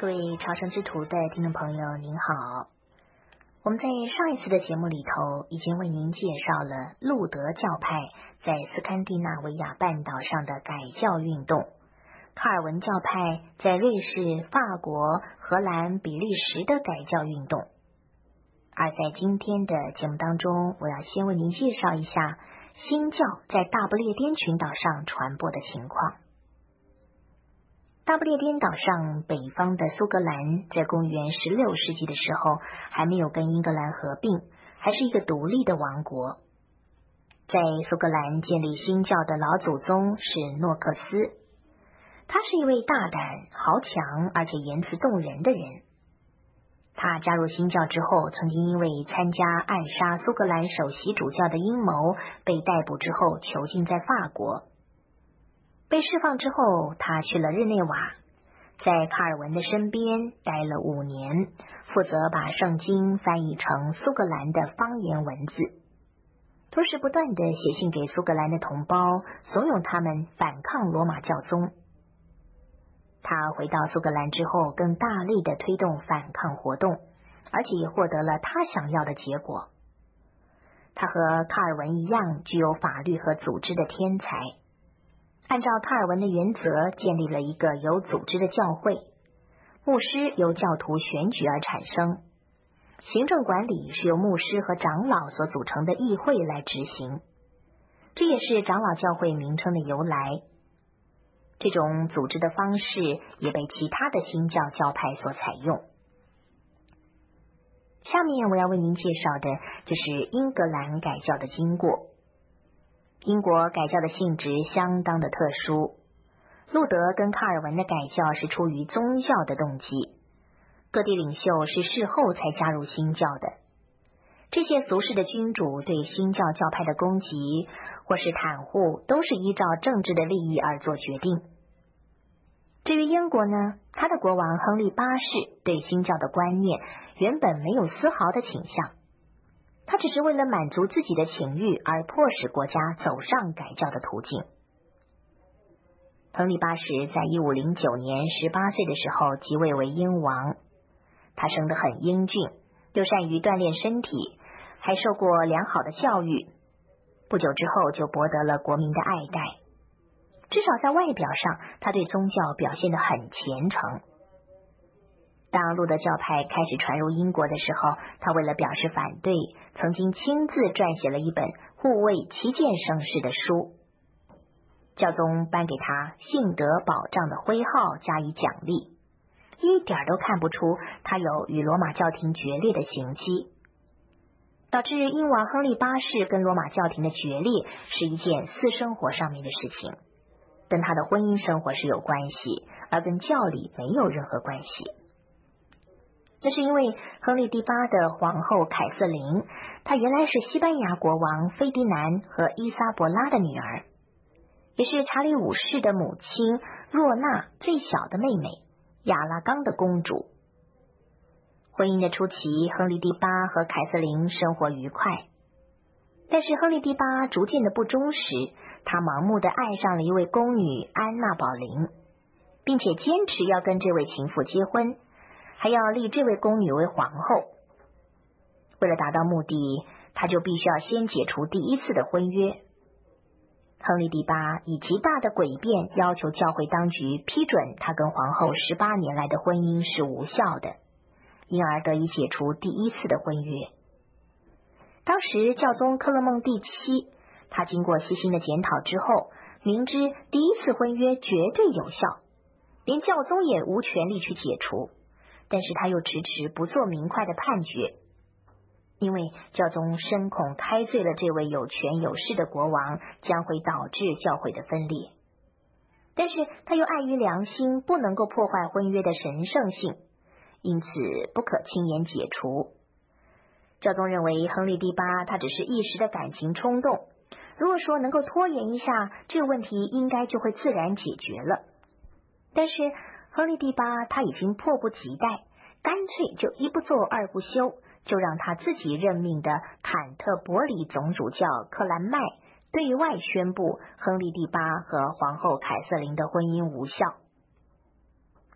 各位朝圣之途的听众朋友您好，我们在上一次的节目里头已经为您介绍了路德教派在斯堪的纳维亚半岛上的改教运动，卡尔文教派在瑞士、法国、荷兰、比利时的改教运动。而在今天的节目当中，我要先为您介绍一下新教在大不列颠群岛上传播的情况。大不列颠岛上北方的苏格兰在公元16世纪的时候还没有跟英格兰合并，还是一个独立的王国。在苏格兰建立新教的老祖宗是诺克斯，他是一位大胆、豪强而且言辞动人的人。他加入新教之后，曾经因为参加暗杀苏格兰首席主教的阴谋被逮捕之后囚禁在法国。被释放之后，他去了日内瓦，在卡尔文的身边待了5年，负责把圣经翻译成苏格兰的方言文字，同时不断地写信给苏格兰的同胞，怂恿他们反抗罗马教宗。他回到苏格兰之后，更大力地推动反抗活动，而且也获得了他想要的结果。他和卡尔文一样，具有法律和组织的天才。按照卡尔文的原则，建立了一个有组织的教会，牧师由教徒选举而产生，行政管理是由牧师和长老所组成的议会来执行，这也是长老教会名称的由来。这种组织的方式也被其他的新教教派所采用。下面我要为您介绍的就是英格兰改教的经过。英国改教的性质相当的特殊，路德跟卡尔文的改教是出于宗教的动机，各地领袖是事后才加入新教的。这些俗世的君主对新教教派的攻击或是袒护，都是依照政治的利益而做决定。至于英国呢，他的国王亨利8世对新教的观念原本没有丝毫的倾向，他只是为了满足自己的情欲而迫使国家走上改教的途径。亨利8世在1509年18岁的时候即位为英王，他生得很英俊，又善于锻炼身体，还受过良好的教育，不久之后就博得了国民的爱戴。至少在外表上，他对宗教表现得很虔诚。当路德教派开始传入英国的时候，他为了表示反对，曾经亲自撰写了一本护卫7件圣事的书。教宗颁给他信德保障的徽号加以奖励，一点都看不出他有与罗马教廷决裂的行迹，导致英王亨利8世跟罗马教廷的决裂是一件私生活上面的事情，跟他的婚姻生活是有关系，而跟教理没有任何关系。这是因为亨利第8的皇后凯瑟琳，她原来是西班牙国王菲迪南和伊莎伯拉的女儿，也是查理5世的母亲若娜最小的妹妹亚拉冈的公主。婚姻的初期，亨利第8和凯瑟琳生活愉快，但是亨利第8逐渐的不忠实，他盲目的爱上了一位宫女安娜宝琳，并且坚持要跟这位情妇结婚，还要立这位宫女为皇后。为了达到目的，他就必须要先解除第1次的婚约。亨利第8以极大的诡辩要求教会当局批准他跟皇后18年来的婚姻是无效的，因而得以解除第1次的婚约。当时教宗克勒孟第7，他经过细心的检讨之后，明知第1次婚约绝对有效，连教宗也无权利去解除，但是他又迟迟不做明快的判决，因为教宗深恐开罪了这位有权有势的国王，将会导致教会的分裂。但是他又碍于良心，不能够破坏婚约的神圣性，因此不可轻言解除。教宗认为亨利第8他只是一时的感情冲动，如果说能够拖延一下，这个问题应该就会自然解决了。但是亨利第8他已经迫不及待，干脆就一不做二不休，就让他自己任命的坎特伯里总主教克兰麦对外宣布亨利第8和皇后凯瑟琳的婚姻无效。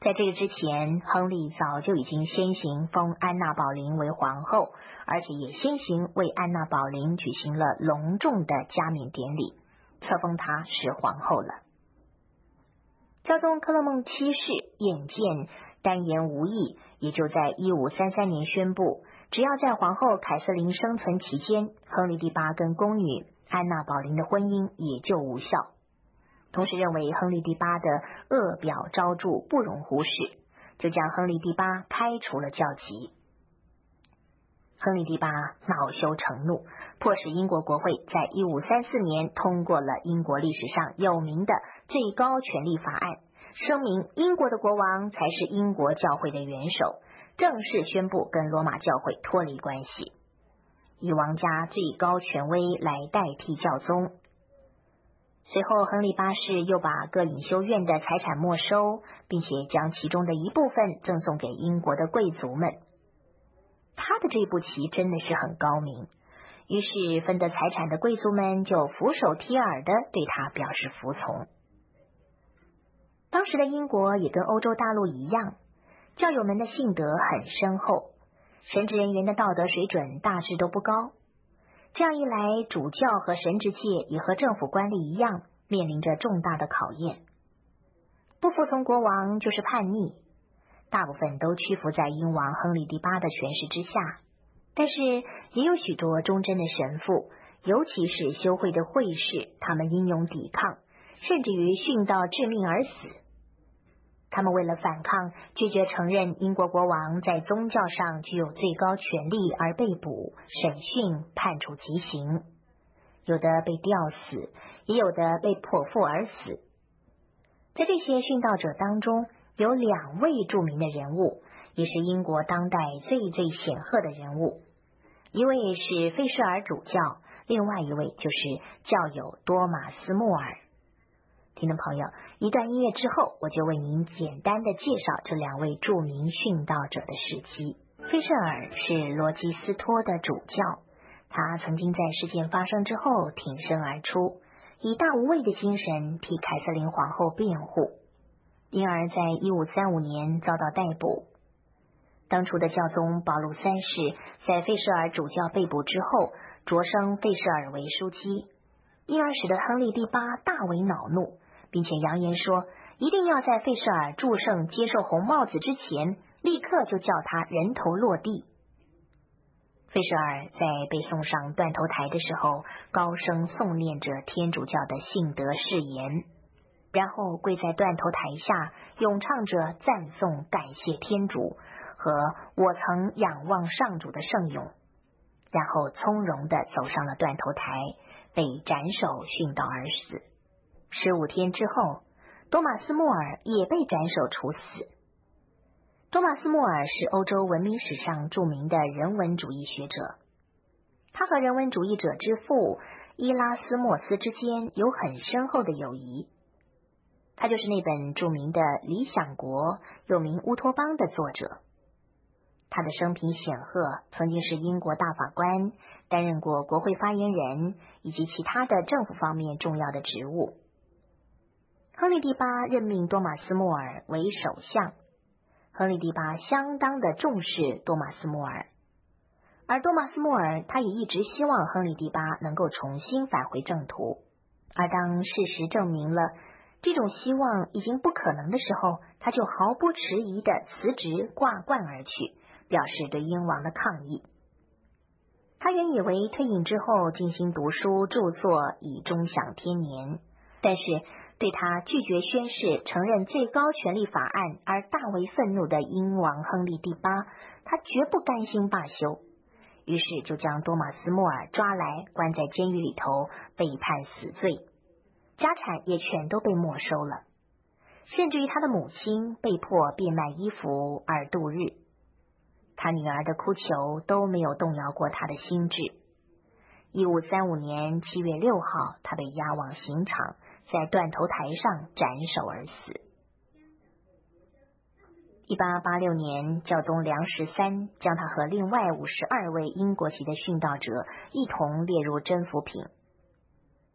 在这个之前，亨利早就已经先行封安娜宝琳为皇后，而且也先行为安娜宝琳举行了隆重的加冕典礼，册封她是皇后了。教宗克勒孟七世眼见单言无益，也就在1533年宣布，只要在皇后凯瑟琳生存期间，亨利第八跟宫女安娜宝琳的婚姻也就无效。同时认为亨利第八的恶表昭著不容忽视，就将亨利第八开除了教籍。亨利第八恼羞成怒，迫使英国国会在1534年通过了英国历史上有名的最高权力法案，声明英国的国王才是英国教会的元首，正式宣布跟罗马教会脱离关系，以王家最高权威来代替教宗。随后亨利八世又把各隐修院的财产没收，并且将其中的一部分赠送给英国的贵族们。他的这步棋真的是很高明，于是分得财产的贵族们就俯首帖耳的对他表示服从。当时的英国也跟欧洲大陆一样，教友们的信德很深厚，神职人员的道德水准大致都不高。这样一来，主教和神职界也和政府官吏一样，面临着重大的考验。不服从国王就是叛逆，大部分都屈服在英王亨利第八的权势之下，但是也有许多忠贞的神父，尤其是修会的会士，他们英勇抵抗，甚至于殉道致命而死。他们为了反抗，拒绝承认英国国王在宗教上具有最高权力而被捕、审讯、判处极刑，有的被吊死，也有的被剖腹而死。在这些殉道者当中，有2位著名的人物，也是英国当代最显赫的人物，一位是费舍尔主教，另外一位就是教友多马斯穆尔。听众朋友，一段音乐之后，我就为您简单的介绍这2位著名殉道者的事迹。费舍尔是罗基斯托的主教，他曾经在事件发生之后挺身而出，以大无畏的精神替凯瑟琳皇后辩护，因而在1535年遭到逮捕。当初的教宗保禄3世在费舍尔主教被捕之后，擢升费舍尔为枢机，因而使得亨利第八大为恼怒，并且扬言说，一定要在费舍尔祝圣接受红帽子之前，立刻就叫他人头落地。费舍尔在被送上断头台的时候，高声诵念着天主教的信德誓言，然后跪在断头台下，咏唱着赞颂感谢天主和我曾仰望上主的圣咏，然后从容地走上了断头台，被斩首殉道而死。15天之后，多马斯穆尔也被斩首处死。多马斯穆尔是欧洲文明史上著名的人文主义学者，他和人文主义者之父伊拉斯莫斯之间有很深厚的友谊。他就是那本著名的《理想国》又名《乌托邦》的作者。他的生平显赫，曾经是英国大法官，担任过国会发言人以及其他的政府方面重要的职务。亨利第八任命多马斯穆尔为首相，亨利第八相当的重视多马斯穆尔，而多马斯穆尔他也一直希望亨利第八能够重新返回正途，而当事实证明了这种希望已经不可能的时候，他就毫不迟疑地辞职挂冠而去，表示对英王的抗议。他原以为退隐之后进行读书著作以终享天年，但是对他拒绝宣誓承认最高权力法案而大为愤怒的英王亨利第八，他绝不甘心罢休，于是就将多马斯穆尔抓来关在监狱里头，被判死罪，家产也全都被没收了，甚至于他的母亲被迫变卖衣服而度日。他女儿的哭求都没有动摇过他的心智。1535年7月6号，他被押往刑场，在断头台上斩首而死。1886年，教宗良13将他和另外52位英国籍的殉道者一同列入真福品。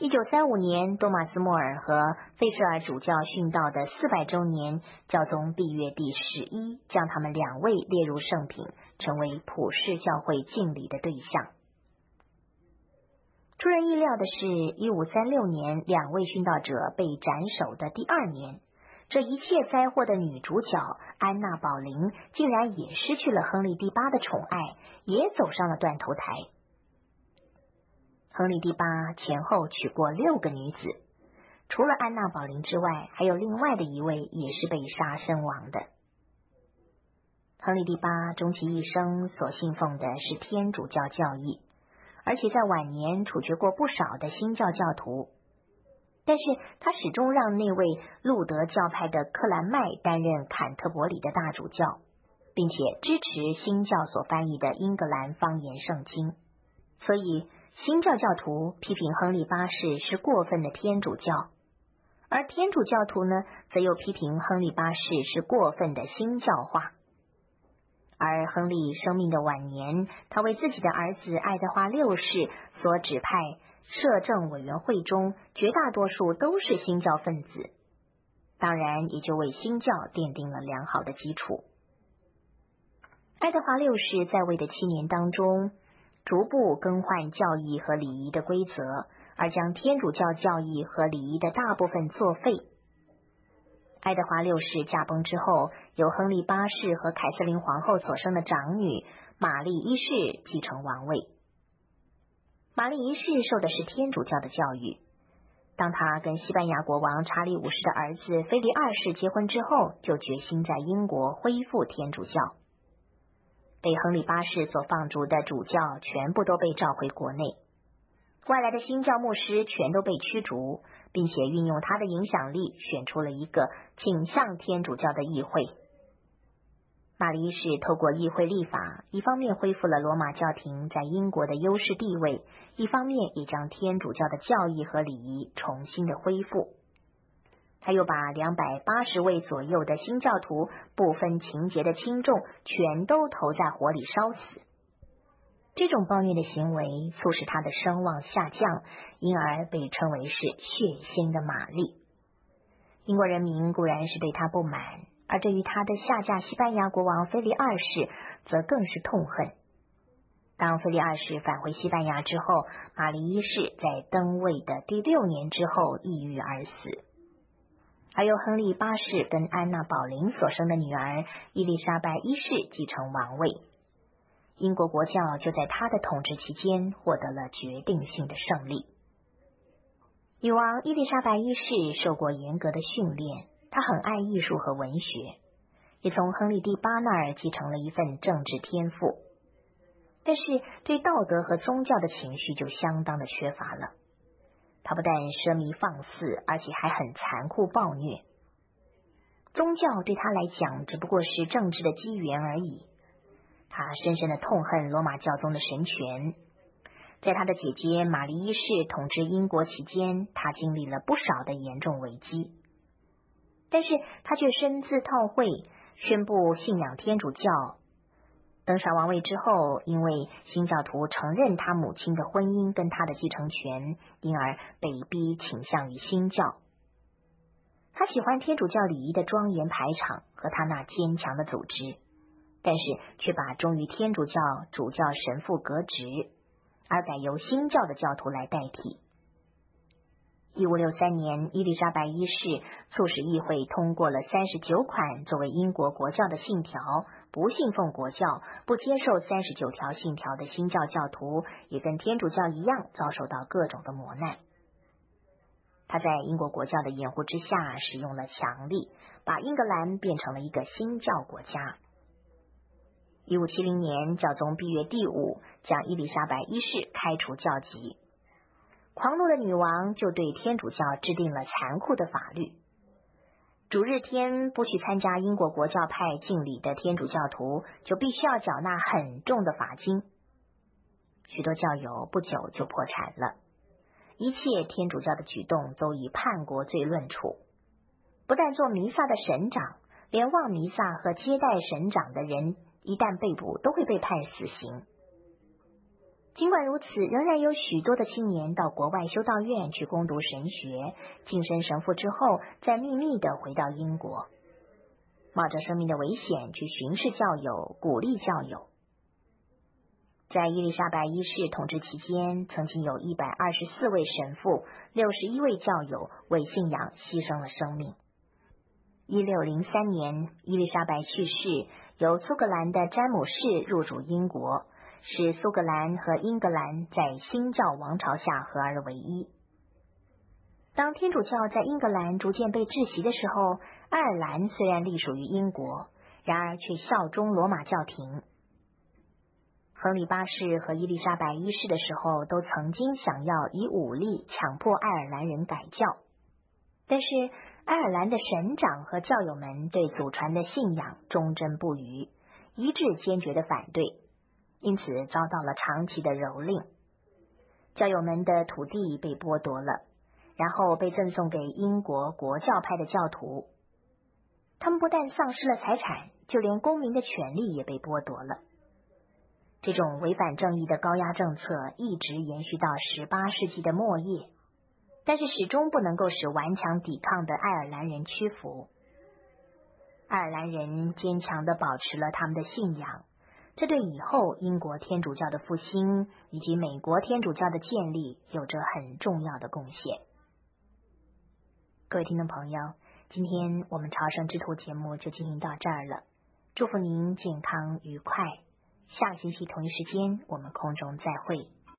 1935年，多马斯·莫尔和费舍尔主教殉道的400周年，教宗毕约第11将他们2位列入圣品，成为普世教会敬礼的对象。出人意料的是，1536年2位殉道者被斩首的第2年，这一切灾祸的女主角安娜·保琳竟然也失去了亨利第8的宠爱，也走上了断头台。亨利第8前后娶过6个女子，除了安娜·保琳之外，还有另外的一位也是被杀身亡的。亨利第8终其一生所信奉的是天主教教义，而且在晚年处决过不少的新教教徒，但是他始终让那位路德教派的克兰麦担任坎特伯里的大主教，并且支持新教所翻译的英格兰方言圣经。所以新教教徒批评亨利8世是过分的天主教，而天主教徒呢，则又批评亨利8世是过分的新教化。而亨利生命的晚年，他为自己的儿子爱德华6世所指派摄政委员会中绝大多数都是新教分子，当然也就为新教奠定了良好的基础。爱德华6世在位的7年当中，逐步更换教义和礼仪的规则，而将天主教教义和礼仪的大部分作废。爱德华6世驾崩之后，由亨利8世和凯瑟琳皇后所生的长女玛丽1世继承王位。玛丽1世受的是天主教的教育，当他跟西班牙国王查理5世的儿子菲利2世结婚之后，就决心在英国恢复天主教。被亨利8世所放逐的主教全部都被召回国内，外来的新教牧师全都被驱逐，并且运用他的影响力选出了一个倾向天主教的议会。玛丽1世透过议会立法，一方面恢复了罗马教廷在英国的优势地位，一方面也将天主教的教义和礼仪重新的恢复。他又把280位左右的新教徒不分情节的轻重全都投在火里烧死。这种暴虐的行为促使他的声望下降，因而被称为是血腥的玛丽。英国人民固然是对他不满，而对于他的下嫁西班牙国王菲利2世则更是痛恨。当菲利2世返回西班牙之后，玛丽1世在登位的第6年之后抑郁而死。还有亨利8世跟安娜·保琳所生的女儿伊丽莎白1世继承王位。英国国教就在他的统治期间获得了决定性的胜利。女王伊丽莎白1世受过严格的训练，她很爱艺术和文学，也从亨利第8那儿继承了一份政治天赋，但是对道德和宗教的情绪就相当的缺乏了。他不但奢靡放肆，而且还很残酷暴虐。宗教对他来讲只不过是政治的机缘而已。他深深的痛恨罗马教宗的神权。在他的姐姐玛丽1世统治英国期间，他经历了不少的严重危机，但是他却深自套会，宣布信仰天主教。登上王位之后，因为新教徒承认他母亲的婚姻跟他的继承权，因而被逼倾向于新教。他喜欢天主教礼仪的庄严排场和他那坚强的组织，但是却把忠于天主教主教神父革职，而改由新教的教徒来代替。1563年，伊丽莎白1世促使议会通过了39款作为英国国教的信条，不信奉国教、不接受39条信条的新教教徒也跟天主教一样遭受到各种的磨难。他在英国国教的掩护之下使用了强力，把英格兰变成了一个新教国家。1570年，教宗毕约第5将伊丽莎白1世开除教籍。狂怒的女王就对天主教制定了残酷的法律，主日天不去参加英国国教派敬礼的天主教徒就必须要缴纳很重的罚金。许多教友不久就破产了。一切天主教的举动都以叛国罪论处，不但做弥撒的神长，连望弥撒和接待神长的人一旦被捕都会被判死刑。 尽管如此，仍然有许多的青年到国外修道院去攻读神学，晋升神父之后，再秘密地回到英国，冒着生命的危险去巡视教友，鼓励教友。在伊丽莎白一世统治期间，曾经有124位神父、61位教友为信仰牺牲了生命。1603年，伊丽莎白去世，由苏格兰的詹姆士入主英国，使苏格兰和英格兰在新教王朝下合而为一。当天主教在英格兰逐渐被窒息的时候，爱尔兰虽然隶属于英国，然而却效忠罗马教廷。亨利八世和伊丽莎白一世的时候，都曾经想要以武力强迫爱尔兰人改教，但是爱尔兰的神长和教友们对祖传的信仰忠贞不渝，一致坚决的反对，因此遭到了长期的蹂躏。教友们的土地被剥夺了，然后被赠送给英国国教派的教徒。他们不但丧失了财产，就连公民的权利也被剥夺了。这种违反正义的高压政策一直延续到18世纪的末叶，但是始终不能够使顽强抵抗的爱尔兰人屈服。爱尔兰人坚强地保持了他们的信仰，这对以后英国天主教的复兴以及美国天主教的建立有着很重要的贡献。各位听众朋友，今天我们朝圣之途节目就进行到这儿了，祝福您健康愉快，下个星期同一时间我们空中再会。